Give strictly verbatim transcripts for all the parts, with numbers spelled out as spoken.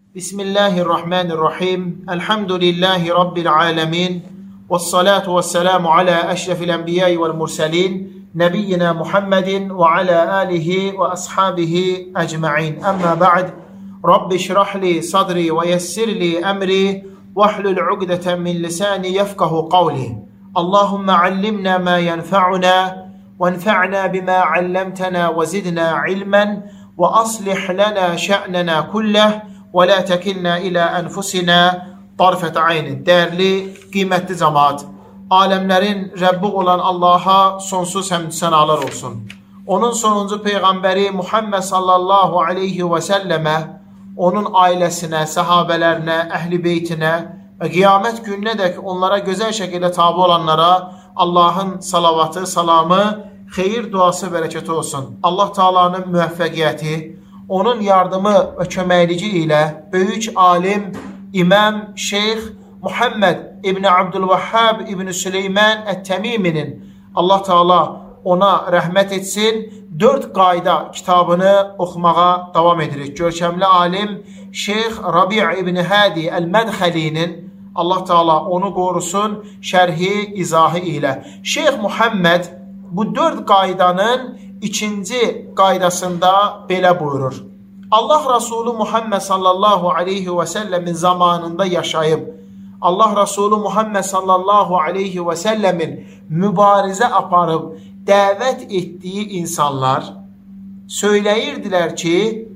Bismillahirrahmanirrahim. Elhamdülillahi Rabbil alemin. Vessalatu vesselamu ala eşrefil enbiya'i vel murselin. Nebiyyina Muhammedin ve ala alihi ve ashabihi ecma'in. Amma ba'd. Rabbi şrahli sadri ve yessirli emri. Vahlul ugdeten min lisani yefkahu kavli. Allahümme allimna ma yenfa'una. Venfa'na bima allamtana ve zidna ilmen. Ve aslih lana şe'nena kulleh. وَلَا تَكِلْنَا إِلَى أَنْفُسِنَا طَرْفَةَ عَيْنٍ. Değerli, kıymetli cemaat, alemlerin Rabbi olan Allah'a sonsuz həmd sənalar olsun. Onun sonuncu Peyğəmbəri Muhammed sallallahu aleyhi ve selleme, onun ailəsinə, səhabələrinə, əhl-i beytinə və qiyamət gününə dək onlara gözəl şəkildə tabi olanlara Allahın salavatı, salamı, xeyir, duası, bərəkəti olsun. Allah Taala'nın müvəffəqiyyəti, onun yardımı və köməkliyi ilə böyük alim, İmam Şeyx Muhammed İbni Abdülvahhab İbni Süleyman Ət-Təmiminin, Allah Taala ona rəhmət etsin, dörd qayda kitabını oxumağa davam edirik. Görkəmli alim Şeyx Rabi' İbni Hadi Əl-Mədxəlinin, Allah Taala onu qorusun, şərhi, izahı ilə. Şeyx Muhammed bu dörd qaydanın İkinci qaydasında belə buyurur. Allah Resulü Muhammed sallallahu aleyhi ve sellemin zamanında yaşayıb, Allah Resulü Muhammed sallallahu aleyhi ve sellemin mübarizə aparıb, dəvət etdiyi insanlar söyləyirdilər ki,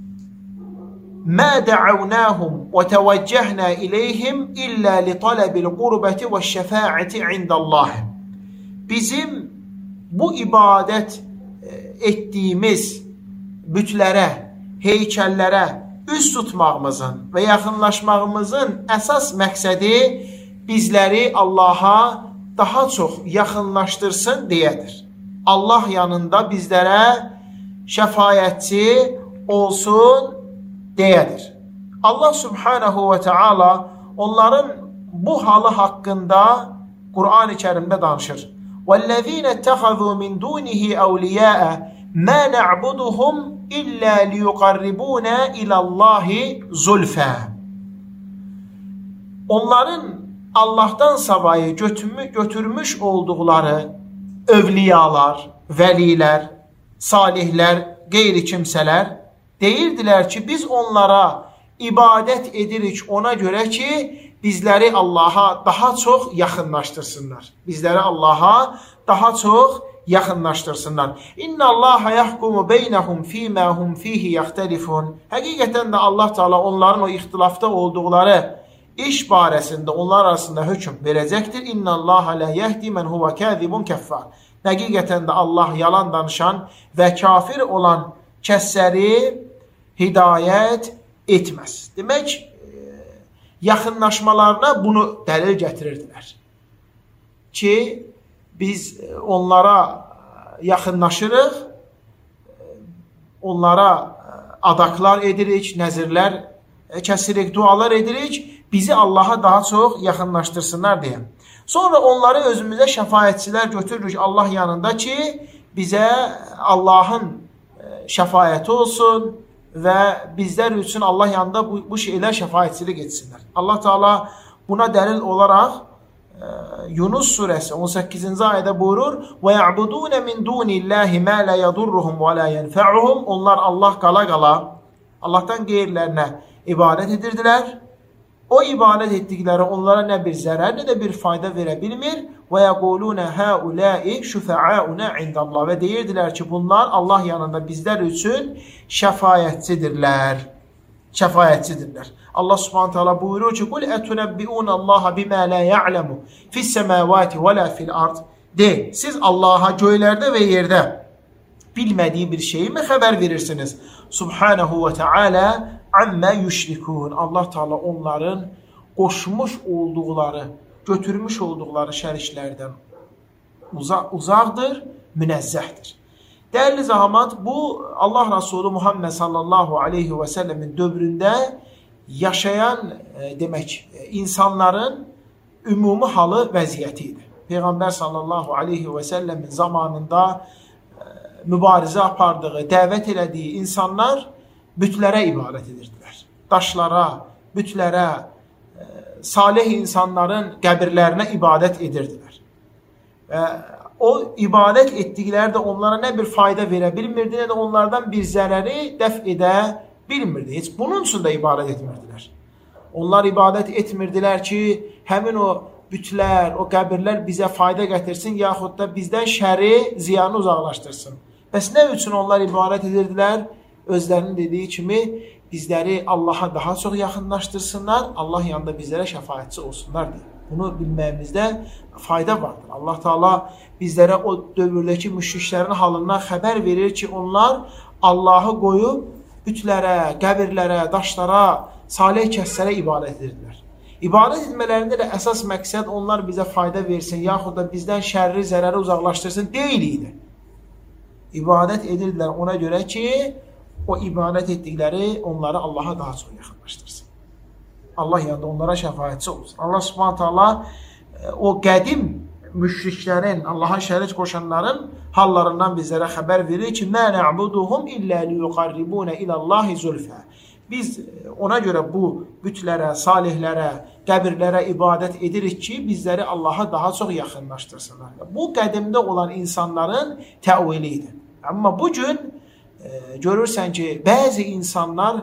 مَا دَعَوْنَاهُمْ وَتَوَجَّهْنَا إِلَيْهِمْ إِلَّا لِطَلَبِ الْقُرْبَةِ وَالشَّفَاعَةِ عِنْدَ اللّٰهِ. Bizim bu ibadət etdiyimiz bütlərə, heykəllərə üz tutmağımızın və yaxınlaşmağımızın əsas məqsədi bizləri Allaha daha çox yaxınlaşdırsın deyədir. Allah yanında bizlərə şəfayətçi olsun deyədir. Allah Subhanahu ve Teala onların bu halı haqqında Qur'an-ı Kərimdə danışır. وَالَّذ۪ينَ اتَّخَذُوا مِنْ دُونِهِ أَوْلِيَاءَ مَا نَعْبُدُهُمْ إِلَّا لِيُقَرِّبُونَا إِلَى اللّٰهِ زُلْفَى. Onların Allah'tan savayı götürmüş oldukları övliyalar, veliler, salihler, geyri kimseler deyirdiler ki biz onlara ibadet edirik ona göre ki bizləri Allaha daha çox yaxınlaşdırsınlar. Bizləri Allaha daha çox yaxınlaşdırsınlar. İnna Allaha yahkumu beynəhum fīmā hum fīhi yaxtelifun. Həqiqətən də Allah Teala onların o ixtilafda olduqları iş barəsində onlar arasında hökm verəcəkdir. İnna Allaha la yehdi men huwa kazibun kaffar. Həqiqətən də Allah yalan danışan və kafir olan kəsləri hidayət etməz. Demək, yaxınlaşmalarına bunu dəlil gətirirdilər. Ki, biz onlara yaxınlaşırıq, onlara adaklar edirik, nəzirlər kəsirik, dualar edirik, bizi Allaha daha çox yaxınlaşdırsınlar deyə. Sonra onları özümüzə şəfayətçilər götürürük Allah yanında ki, bizə Allahın şəfayəti olsun və bizlər üçün Allah yanında bu, bu şeylər şəfayətçilik etsinlər. Allah Teala buna dəlil olaraq e, Yunus surəsi on səkkizinci ayədə buyurur: "Və ya'budun min dunillahi ma la yadurruhum və la yenfa'uhum." Onlar Allah qala qala Allahdan qeyrilərinə ibadət edirdilər. O ibadət etdikləri onlara nə bir zərər, nə də bir fayda verə bilmir. Və yəquluna haula'i şufa'auna indallah. Və deyirdilər ki, bunlar Allah yanında bizlər üçün şəfayətçidirlər. Şəfayətçidirlər. Allah Subhanahu taala buyurur ki: "Qul etunabbi'unallaha bima la ya'lemu fis-semawati və la fil-ard." De, siz Allaha göylərdə və yerdə bilmədiyi bir şeyi mi xəbər verirsiniz? Subhanahu ve Teala amma yüşrikun. Allah Teala onların qoşmuş olduqları, götürmüş olduqları şəriklərdən uza uzaqdır, münezzəhdir. Değerli zahamat, bu Allah Resulü Muhammed sallallahu aleyhi ve sellemin dövründə yaşayan e, demək insanların ümumi halı vəziyyəti idi. Peyğəmbər sallallahu aleyhi ve sellemin zamanında e, mübarizə apardığı, dəvət elədiyi insanlar bütlərə ibadət edirdilər. daşlara, bütlərə, salih insanların qəbirlərinə ibadət edirdilər. Və o ibadət etdikləri də onlara nə bir fayda verə bilmirdi, nə də onlardan bir zərəri dəf edə bilmirdi. Heç bunun üçün də ibadət etmirdilər. Onlar ibadət etmirdilər ki, həmin o bütlər, o qəbirlər bizə fayda gətirsin, yaxud da bizdən şəri, ziyanı uzaqlaşdırsın. Bəs nə üçün onlar ibadət edirdilər? Özlərinin dediyi kimi, bizləri Allaha daha çox yaxınlaşdırsınlar, Allah yanında bizlərə şəfaətçi olsunlar deyə. Bunu bilməyimizdə fayda vardır. Allah Teala bizlərə o dövrdəki müşriklərin halından xəbər verir ki, onlar Allahı qoyub bütlərə, qəbirlərə, daşlara, salih kəslərə ibadət edirdilər. İbadət etmələrində də əsas məqsəd onlar bizə fayda versin, yaxud da bizdən şərri, zərəri uzaqlaşdırsın deyil idi. İbadət edirdilər ona görə ki, o ibadət etdikləri onları Allaha daha çox yaxınlaşdırsın. Allah yanında onlara şəfaətçi olsun. Allah Subhanahu taala o qədim müşriklərin, Allaha şərik qoşanların hallarından bizlərə xəbər verir ki, "Mə na'buduhum illə liyuqarribuna ilallahi zulfə." Biz ona görə bu bütlərə, salihlərə, qəbirlərə ibadət edirik ki, bizləri Allaha daha çox yaxınlaşdırsınlar. Bu qədimdə olan insanların təvili idi. Amma bugün e, görürsən ki, bəzi insanlar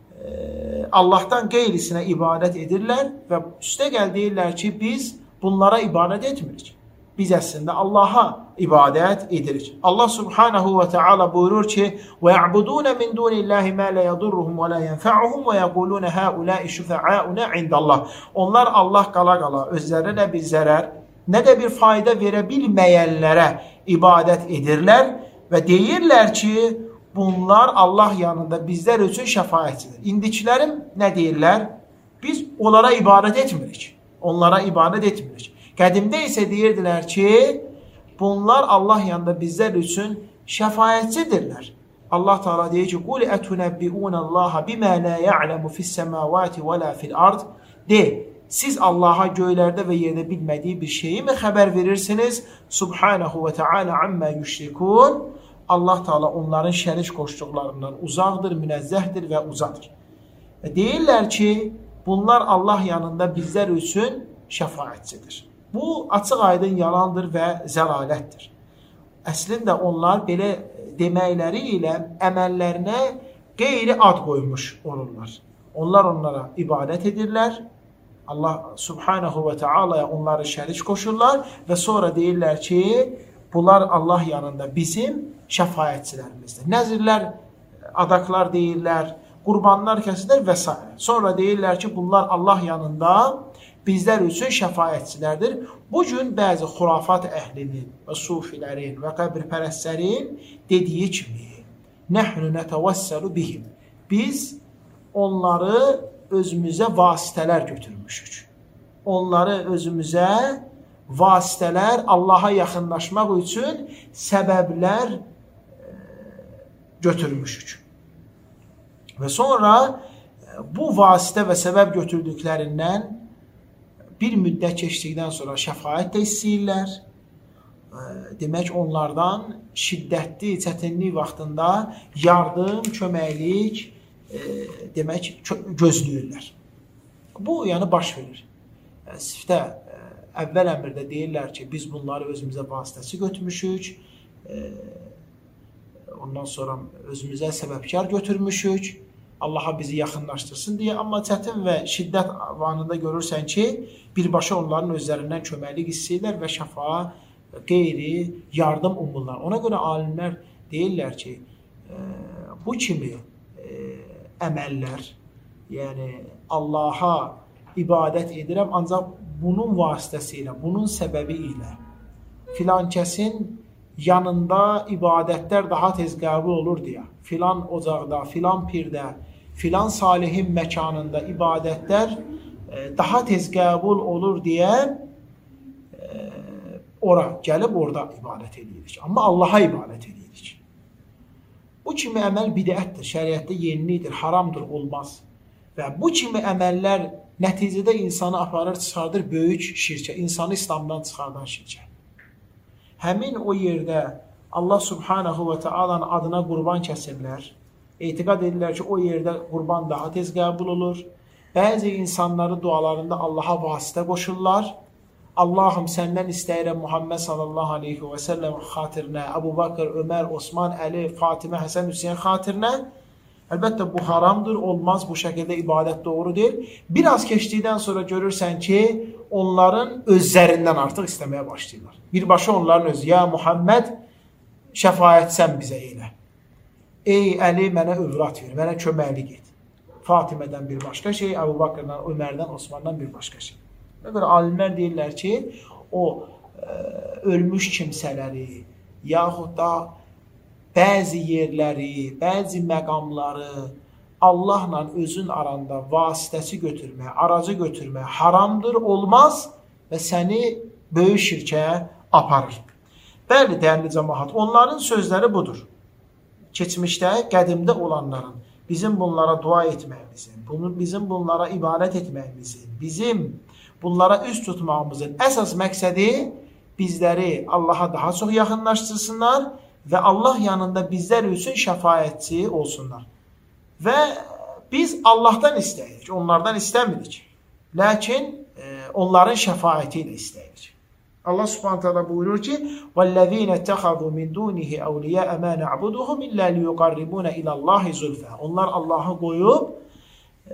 e, Allahdan qeyrisinə ibadət edirlər və üstə gəl deyirlər ki, biz bunlara ibadət etmirik. Biz əslində Allaha ibadət edirik. Allah Subhanahu ve Teala buyurur ki: "Ve ya'budun min dunillahi ma la yadurruhum ve la yenfa'uhum ve yaqulun haula'i şufa'auna indallah." Onlar Allah qala qala özlərinə nə bir zərər, nə də bir fayda verə bilməyənlərə ibadət edirlər və deyirlər ki, bunlar Allah yanında bizlər üçün şəfaətçidir. İndikilərim nə deyirlər? Biz onlara ibadət etmirik. Onlara ibadət etmirik. Qədimdə isə deyirdilər ki, bunlar Allah yanında bizlər üçün şəfaətçidirlər. Allah Teala deyir ki, "Qul etunebbiunallaha bima la ya'lemu fis-semawati ve la fil-ard." De, siz Allaha göylərdə və yerdə bilmədiyi bir şeyi mi xəbər verirsiniz? Subhanahu ve Teala amma yüşrikun. Allah Teala onların şərik qoşduqlarından uzaqdır, münezzəhdir və uzadır. Və deyirlər ki, bunlar Allah yanında bizlər üçün şəfaətçidir. Bu açıq aydın yalandır və zəlalətdir. Əslində onlar belə deməkləri ilə əməllərinə qeyri ad qoymuş olurlar. Onlar onlara ibadət edirlər. Allah Subhanahu ve Teala'ya onları şərik qoşurlar və sonra deyirlər ki, bunlar Allah yanında bizim şəfaətçilərimizdir. Nəzirlər, adaklar deyirlər, qurbanlar kəsirlər və s. Sonra deyirlər ki, bunlar Allah yanında bizlər üçün şəfaətçilərdir. Bugün bəzi xurafat əhlinin və sufilərin və qəbirpərəstlərin dediyi kimi, "Nəhnu netevəssəlu bihim." Biz onları özümüzə vasitələr götürmüşük. Onları özümüzə vasitələr, Allaha yaxınlaşmaq üçün səbəblər götürmüşük. Və sonra bu vasitə və səbəb götürdüklərindən bir müddət keçdikdən sonra şəfaət də istəyirlər. Demək, onlardan şiddətli, çətinlik vaxtında yardım, köməklik e, demək, gözləyirlər. Bu, yəni baş verir. Sifdə əvvəl əmrdə deyirlər ki, biz bunları özümüzə vasitəsi götürmüşük, e, ondan sonra özümüzə səbəbkar götürmüşük, Allaha bizi yaxınlaşdırsın deyə, amma çətin və şiddət anında görürsən ki, birbaşa onların özlərindən köməklik istəyirlər və şəfa, qeyri, yardım umurlar. Ona görə alimlər deyirlər ki, e, bu kimi e, əməllər, yəni Allaha ibadət edirəm, ancaq bunun vasitəsilə, bunun səbəbi ilə filan kəsin yanında ibadətlər daha tez qəbul olur deyə, filan ocaqda, filan pirdə, filan salihin məkanında ibadətlər e, daha tez qəbul olur deyə e, ora gəlib orada ibadət edirik. Amma Allaha ibadət edirik. Bu kimi əməl bidətdir, şəriətdə yenilikdir, haramdır, olmaz. Və bu kimi əməllər nəticədə insanı aparır, çıxardır böyük şirkə, insanı İslamdan çıxardan şirkə. Həmin o yerdə Allah Subhanahu ve Taala'nın adına qurban kəsirlər, etiqad edirlər ki, o yerdə qurban daha tez qəbul olur. Bəzi insanları dualarında Allaha vasitə qoşurlar. Allahım səndən istəyirəm Muhammed sallallahu aleyhi və səlləm xatirinə, Əbu Bakır, Ömər, Osman, Əli, Fatimə, Həsən, Hüseyin xatirinə. Əlbəttə bu haramdır, olmaz, bu şəkildə ibadət doğru deyil. Biraz keçdikdən sonra görürsən ki, onların özlərindən artıq istəməyə başlayırlar. Birbaşa onların özü, ya Muhammed, şəfayət sən bizə elə. Ey Əli, mənə övrat ver, mənə köməklik et. Fatimədən bir başqa şey, Əbu Bakırdan, Ömərdən, Osmandan bir başqa şey. Və görə alimlər deyirlər ki, o ə, ölmüş kimsələri, yaxud da bəzi yerləri, bəzi məqamları Allahla özün aranda vasitəsi götürmək, aracı götürmək haramdır, olmaz və səni böyük şirkə aparır. Bəli, dəyərli cəmaət, onların sözləri budur. Keçmişdə, qədimdə olanların bizim bunlara dua etməyimizin, bizim bunlara ibadət etməyimizin, bizim bunlara üst tutmağımızın əsas məqsədi bizləri Allaha daha çox yaxınlaşdırsınlar və Allah yanında bizlər üçün şəfayətçi olsunlar. Və biz Allahdan istəyirik, onlardan istəmirik. Lakin e, onların şəfayəti ilə istəyirik. Allah Subhanahu taala buyurur ki: "Vellezine ittehadu min dunihi awliya ma na'buduhum illa liyuqarribuna ila Allahi zulfa." Onlar Allahı qoyub e,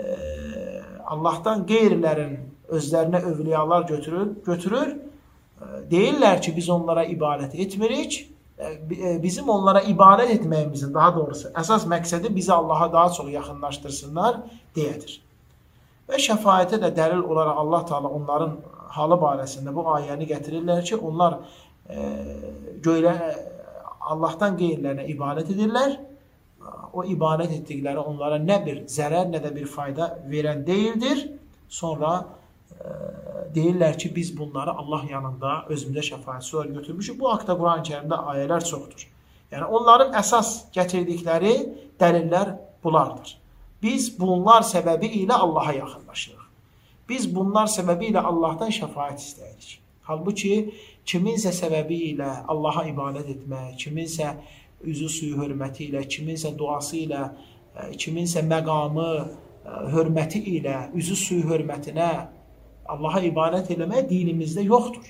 Allahdan qeyrilərin özlərinə övliyalar götürür, götürür. Deyirlər ki, biz onlara ibadət etmirik. Bizim onlara ibadət etməyimizin, daha doğrusu, əsas məqsədi bizi Allaha daha çox yaxınlaşdırsınlar deyilir. Və şəfayətə də dəlil olaraq Allah Teala onların halı barəsində bu ayəni gətirirlər ki, onlar e, göylə, Allahdan qeyrilərinə ibadət edirlər. O ibadət etdikləri onlara nə bir zərər, nə də bir fayda verən deyildir. Sonra e, deyirlər ki, biz bunları Allah yanında özümüzə şəfayətçi olaraq götürmüşük. Bu haqda Quran-ı Kərimdə ayələr çoxdur. Yəni onların əsas gətirdikləri dəlillər bunlardır. Biz bunlar səbəbi ilə Allaha yaxınlaşırıq. Biz bunlar səbəbi ilə Allahdan şəfayət istəyirik. Halbuki kiminsə səbəbi ilə Allaha ibadət etmək, kiminsə üzü suyu hörməti ilə, kiminsə duası ilə, kiminsə məqamı, hörməti ilə, üzü suyu hörmətinə Allaha ibadət eləmək dinimizdə yoxdur.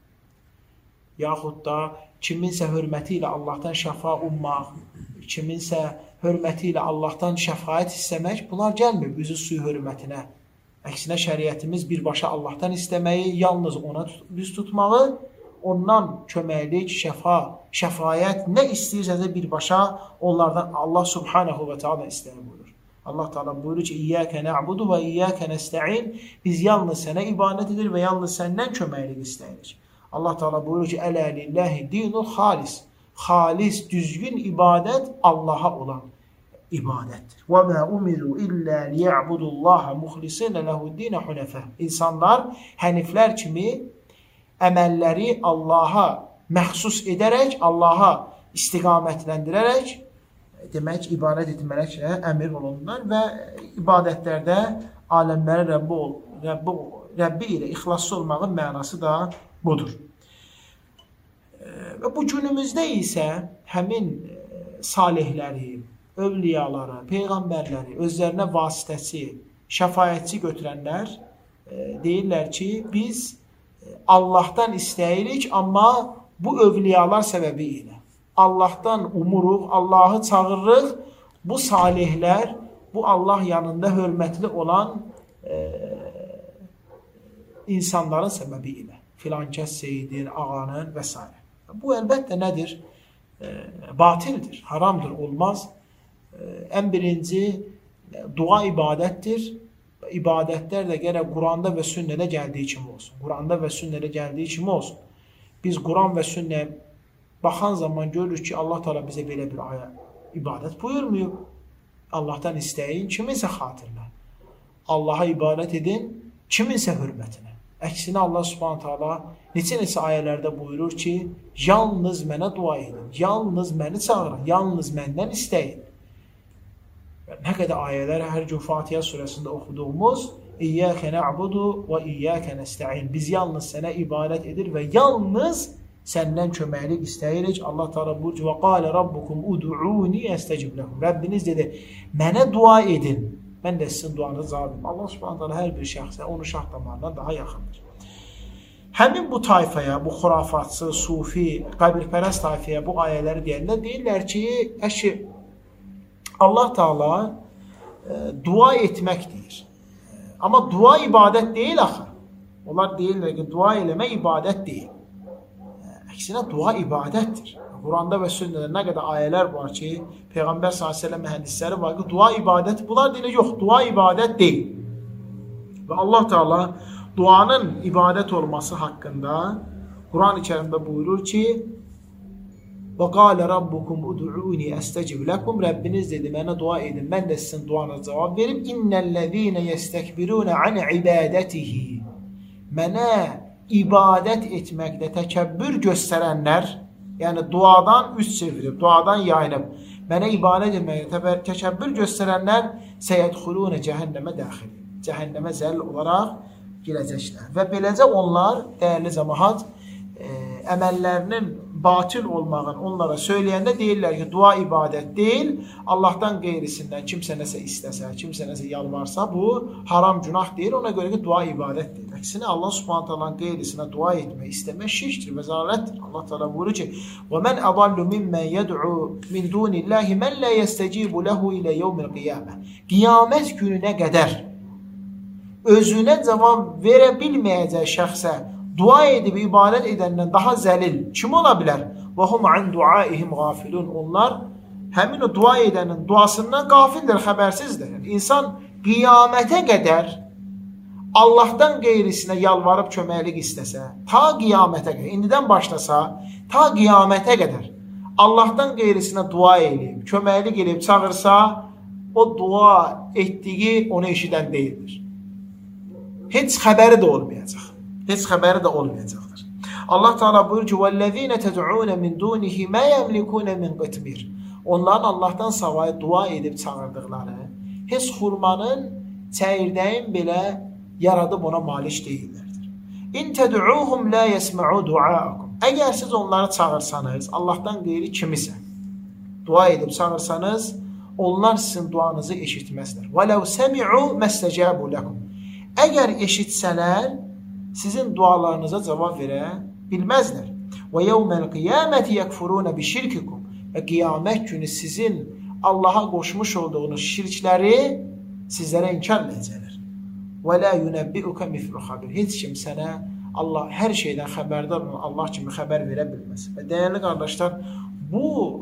Yaxud da kiminsə hörməti ilə Allahdan şəfa ummaq, kiminsə hörməti ilə Allahdan şəfayət istəmək, bunlar gəlmir üzü suyu hörmətinə. Əksinə şəriətimiz birbaşa Allahdan istəməyi, yalnız ona düz tutmağı, ondan köməklik, şəfa, şəfayət, nə istəyirsənsə birbaşa onlardan Allah Subhanahu və Teala istəyir buyurur. Allah Teala buyurur ki, İyyəkə nə'budu və İyyəkə nəstə'in. Biz yalnız sənə ibadət edir və yalnız səndən köməklik istəyirik. Allah Teala buyurur ki, Ələ lillahi dinul xalis. Xalis, düzgün ibadət Allaha olan ibadətdir. Və mə umiru illə liya'budullaha muxlisinə lehuddinə hunəfə. İnsanlar həniflər kimi əməlləri Allaha məxsus edərək, Allaha istiqamətləndirərək, demək, ibadət etməklə əmir olunurlar və ibadətlərdə aləmlərin Rəbbi, Rəbbi, Rəbbi ilə ixlaslı olmağın mənası da budur. Və bu günümüzdə isə həmin salihləri, övliyaları, peyğəmbərləri, özlərinə vasitəsi, şəfayətçi götürənlər deyirlər ki, biz Allahdan istəyirik, amma bu övliyalar səbəbi ilə. Allahdan umuruq, Allahı çağırırıq, bu salihlər, bu Allah yanında hörmətli olan e, insanların səbəbi ilə. Filankəs Seyyidin, ağanın və s. Bu əlbəttə nədir? E, batildir, haramdır, olmaz. E, ən birinci dua ibadətdir. İbadətlər də gərək Quranda və sünnədə gəldiyi kimi olsun. Quranda və sünnədə gəldiyi kimi olsun. Biz Quran və sünnəyə baxan zaman görürük ki, Allah Teala bizə belə bir ayə ibadət buyurmuyor. Allahdan istəyin, kiminsə xatirinə. Allaha ibadət edin, kiminsə hörmətinə. Əksinə Allah Subhanahu Teala neçə-neçə ayələrdə buyurur ki, yalnız mənə dua edin, yalnız məni çağırın, yalnız məndən istəyin. Nə qədər ayələr hər gün Fatihə surəsində oxuduğumuz İyyəkə nə'budu və İyyəkə nəstə'in. Biz yalnız sənə ibadət edir və yalnız səndən köməklik istəyirik. Allah Teala buyurur: "Və qala rabbukum ud'uni estecib lekum." Rəbbiniz dedi: "Mənə dua edin, mən də sizin duanızı cavab verim." Allah Subhanahu taala hər bir şəxsə onun şah damarından daha yaxındır. Həmin bu tayfaya, bu xurafatçı, sufi, qəbirpərəst tayfaya bu ayələri deyəndə deyirlər ki, əşi Allah Teala e, dua etmək deyir. Amma dua ibadət deyil axı. Onlar deyirlər ki, dua eləmək ibadət deyil. Əksinə dua ibadətdir. Quranda və sünnədə nə qədər ayələr var ki, Peyğəmbər sallallahu əleyhi və səlləm hədisləri var ki, dua ibadət. Bunlar deyir, yox, dua ibadət deyil. Və Allah Teala duanın ibadət olması haqqında Quran-ı Kərimdə buyurur ki: "Və qala rabbukum ud'uni estecib lekum." Rəbbiniz dedi, mənə dua edin, mən də sizin duanıza cavab verim. "İnnellezîne yestekbirûne an ibadetihi." Mənə ibadət etməkdə təkəbbür göstərənlər, yəni duadan üz çevirib, duadan yayınıb, mənə ibadət etməkdə təkəbbür göstərənlər səyədxulûne cəhənnəmə daxil, cəhənnəmə zəll olaraq girəcəklər. Və beləcə onlar, dəyərli cəmaət, e, əməllərinin batil olmağını onlara söyləyəndə deyirlər ki, dua ibadət deyil, Allahdan qeyrisindən kimsə nəsə istəsə, kimsə nəsə yalvarsa, bu haram günah deyil, ona görə ki, dua ibadət deyil. Əksinə Allah Subhanahu taalanın qeyrisinə dua etmək, istəmək şirkdir və zəlalətdir. Allah Teala buyurur ki: "Və men adallu mimmen yed'u min dunillahi men la yestecibu lehu ila yevmil qiyamah." Qiyamət gününə qədər özünə cavab verə bilməyəcək şəxsə dua edib ibadət edəndən daha zəlil kim ola bilər? Və hum an duaihim gafilun. Onlar həmin o dua edənin duasından qafildir, xəbərsizdir. Yəni, insan qiyamətə qədər Allahdan qeyrisinə yalvarıb köməklik istəsə, ta qiyamətə qədər, indidən başlasa, ta qiyamətə qədər Allahdan qeyrisinə dua edib, köməklik edib çağırsa, o dua etdiyi onu eşidən deyildir. Heç xəbəri də olmayacaq. Heç xəbəri də olmayacaqdır. Allah Teala buyurur ki: "Vellezîne ted'ûne min dûnihi mâ yemlikûne min qitmir." Onların Allahdan savayı dua edib çağırdıqları heç xurmanın, çəyirdəyin belə yaradıb ona malik deyillərdir. "İn ted'ûhum lâ yesma'û du'âakum." Əgər siz onları çağırsanız, Allahdan qeyri kimisə dua edib çağırsanız, onlar sizin duanızı eşitməzlər. "Və lev semi'û mestecâbû lekum." Əgər eşitsələr, sizin dualarınıza cavab verə bilməzlər. Və yevməl qiyaməti yekfuruna bi şirkikum. Və qiyamət günü sizin Allaha qoşmuş olduğunuz şirkləri sizlərə inkar edəcəklər. Və la yunabbi'uka mithlu xabir. Heç kim sənə Allah hər şeydən xəbərdar olan Allah kimi xəbər verə bilməz. Və dəyərli qardaşlar, bu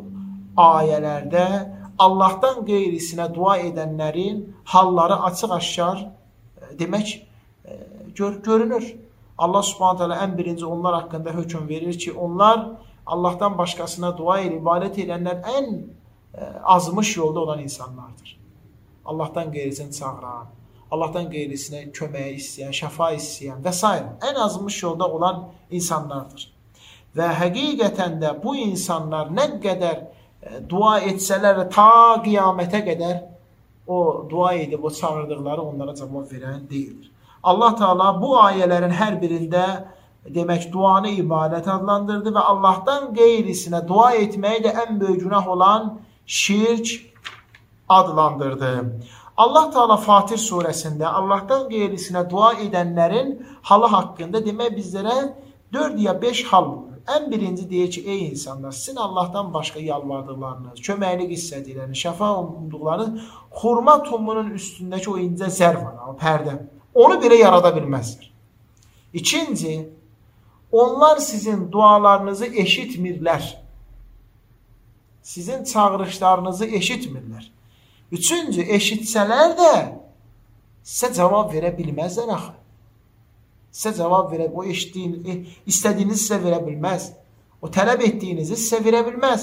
ayələrdə Allahdan qeyrisinə dua edənlərin halları açıq-aşkar demək gör, görünür. Allah Subhanahu taala ən birinci onlar haqqında hökm verir ki, onlar Allahdan başqasına dua edib ibadət edənlər ən e, azmış yolda olan insanlardır. Allahdan qeyrisini çağıran, Allahdan qeyrisinə köməyə istəyən, şəfa istəyən və s. ən azmış yolda olan insanlardır. Və həqiqətən də bu insanlar nə qədər e, dua etsələr və ta qiyamətə qədər o dua edib o çağırdıqları onlara cavab verən deyildir. Allah Teala bu ayələrin hər birində demək duanı ibadət adlandırdı və Allahdan qeyrisinə dua etməyi də ən böyük günah olan şirk adlandırdı. Allah Teala Fatir surəsində Allahdan qeyrisinə dua edənlərin halı haqqında demək bizlərə dörd ya beş hal bulur. Ən birinci deyir ki, ey insanlar, sizin Allahdan başqa yalvardıqlarınız, köməklik istədikləriniz, şəfa umduqlarınız xurma tumunun üstündəki o incə zər var, o pərdə. Onu belə yarada bilməzdir. İkinci, onlar sizin dualarınızı eşitmirlər. Sizin çağırışlarınızı eşitmirlər. Üçüncü, eşitsələr də sizə cavab verə bilməzlər axı. Sizə cavab verə, o eşitdiyiniz, istədiyinizi sizə verə bilməz. O tələb etdiyinizi sizə verə bilməz.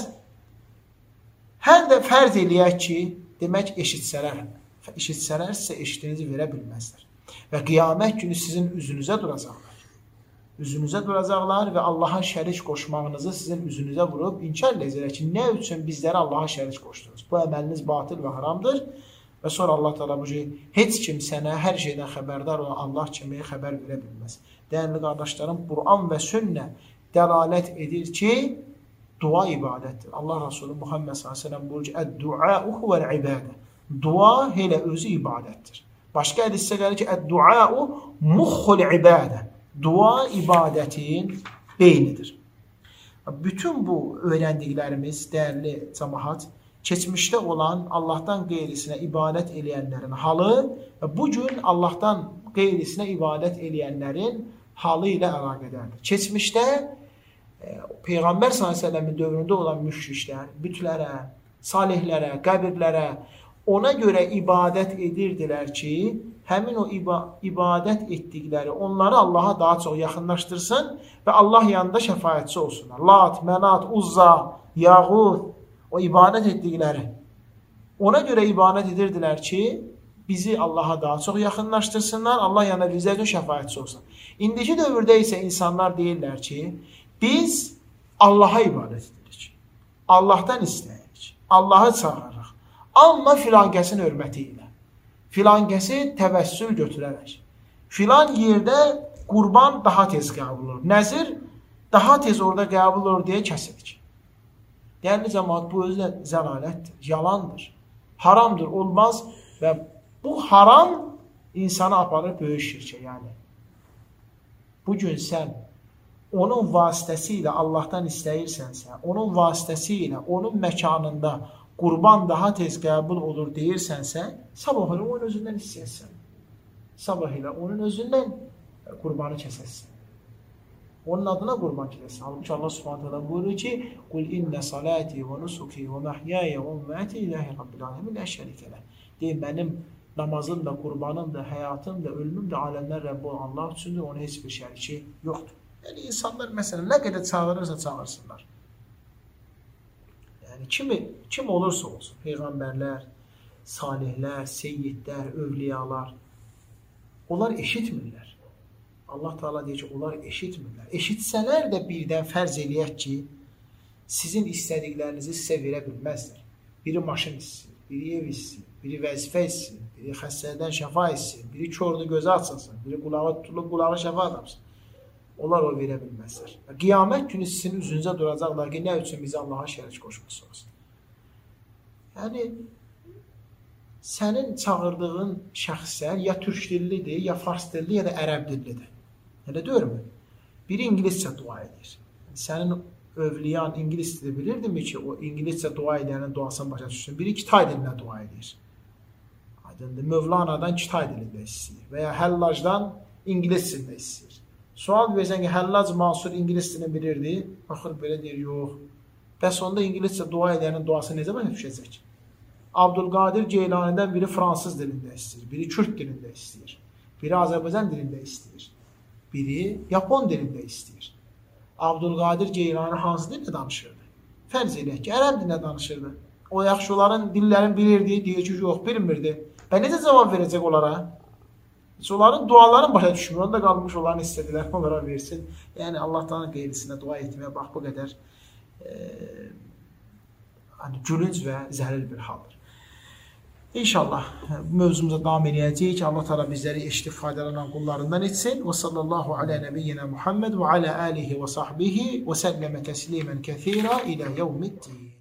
Hər də fərz eləyək ki, demək eşitsələr. Eşitsələr sizə eşitdiyinizi verə bilməzlər. Və qiyamət günü sizin üzünüzə duracaqlar. Üzünüzə duracaqlar və Allaha şərik qoşmağınızı sizin üzünüzə vurub inkar edəcəklər ki, nə üçün bizləri Allaha şərik qoşdunuz? Bu əməliniz batil və haramdır. Və sonra Allah Teala bu şey, heç kim sənə hər şeydən xəbərdar olan Allah kimi xəbər verə bilməz. Dəyərli qardaşlarım, Quran və sünnə dəlalət edir ki, dua ibadətdir. Allah Resulü Muhammed sallallahu əleyhi və səlləm buyurur ki, "Əd-duau huvel-ibadə." Dua elə özü ibadətdir. Başqa hədisdə gəlir ki, "Əd-duau muxul-ibadə." Dua ibadətin beynidir. Bütün bu öyrəndiklərimiz, dəyərli cəmaət, keçmişdə olan Allahdan qeyrisinə ibadət eləyənlərin halı və bu gün Allahdan qeyrisinə ibadət eləyənlərin halı ilə əlaqədardır. Keçmişdə Peyğəmbər sallallahu əleyhi və səlləmin dövründə olan müşriklər bütlərə, salihlərə, qəbirlərə ona görə ibadət edirdilər ki, həmin o iba ibadət etdikləri onları Allaha daha çox yaxınlaşdırsın və Allah yanında şəfaətçi olsunlar. Lat, Mənat, Uzza, Yağud, o ibadət etdikləri. Ona görə ibadət edirdilər ki, bizi Allaha daha çox yaxınlaşdırsınlar, Allah yanında bizə üçün şəfaətçi olsun. İndiki dövrdə isə insanlar deyirlər ki, biz Allaha ibadət edirik, Allahdan istəyirik, Allahı çağırırıq, amma filankəsin hörməti ilə, filankəsi təvəssül götürərək, filan yerdə qurban daha tez qəbul olur, nəzir daha tez orada qəbul olur deyə kəsirik. Dəyərli cəmaət, bu özü də zəlalətdir, yalandır, haramdır, olmaz və bu haram insanı aparır böyük şirkə. Yəni, bugün sən onun vasitəsilə Allahdan istəyirsənsə, onun vasitəsilə onun məkanında qurban daha tez qəbul olur deyirsənsə, sabah ilə onun özündən istəyəsən. Sabah ilə onun özündən qurbanı kəsəsən. Onun adına qurban kəsəsən. Halbuki Allah Subhanahu taala buyurur ki: "Qul inna salati və nusuki və mahyaya və məmati lillahi rabbil alamin la şərikə leh." Deyir, mənim namazım da, qurbanım da, həyatım da, ölümüm də aləmlər Rəbbi olan Allah üçündür, onun heç bir şəriki yoxdur. Yəni, insanlar məsələn, nə qədər çağırırsa çağırsınlar. Yəni, kimi, kim olursa olsun, peyğəmbərlər, salihlər, seyyidlər, övliyalar, onlar eşitmirlər. Allah Teala deyir ki, onlar eşitmirlər. Eşitsələr də birdən fərz eləyək ki, sizin istədiklərinizi sizə verə bilməzlər. Biri maşın istəyir, biri ev istəyir, biri vəzifə istəyir, biri xəstədən şəfa istəyir, biri körünü gözə açılsın, biri qulağı tutulub qulağı şəfa tapsın. Onlar o verə bilməzlər. Qiyamət günü sizin üzünüzə duracaqlar ki, nə üçün bizi Allaha şərik qoşmusunuz? Yəni, sənin çağırdığın şəxslər ya türk dillidir, ya fars dilli, ya da ərəb dillidir. Elə deyirmi? Biri ingiliscə dua edir. Sənin övliyan ingilis dili bilirdimi ki, o ingiliscə dua edənin duasını başa düşsün? Biri Kitay dilinə dua edir. Aydındır, Mövlanadan Kitay dilində istəyir və ya Həllacdan ingilis dilində istəyir. Sual versən ki, Həllac Mansur ingilis dilini bilirdi, baxır belə deyir, yox. Bəs onda ingiliscə dua edənin duası necə başa düşəcək? Abdülqadir Geylanidən biri fransız dilində istəyir, biri Kürd dilində istəyir, biri Azərbaycan dilində istəyir, biri Yapon dilində istəyir. Abdülqadir Geylani hansı dildə danışırdı? Fərz eləyək ki, ərəb dilində danışırdı. O yaxşı onların dillərini bilirdi, deyir ki, yox, bilmirdi. Və necə cavab verəcək onlara? Onların duaların başa düşmür, onda qalmış onların istədilər, onlara versin. Yəni, Allahdan qeyrisinə dua etməyə bax, bu qədər e, hani, gülünc və zəlil bir haldır. İnşallah mövzumuza davam edəcəyik. Allah Teala bizləri eşidib faydalanan qullarından etsin. Və sallallahu alə nəbiyyina Muhammed və alə alihi və sahbihi və səlləmə təslimən kəthira ilə yevmiddin.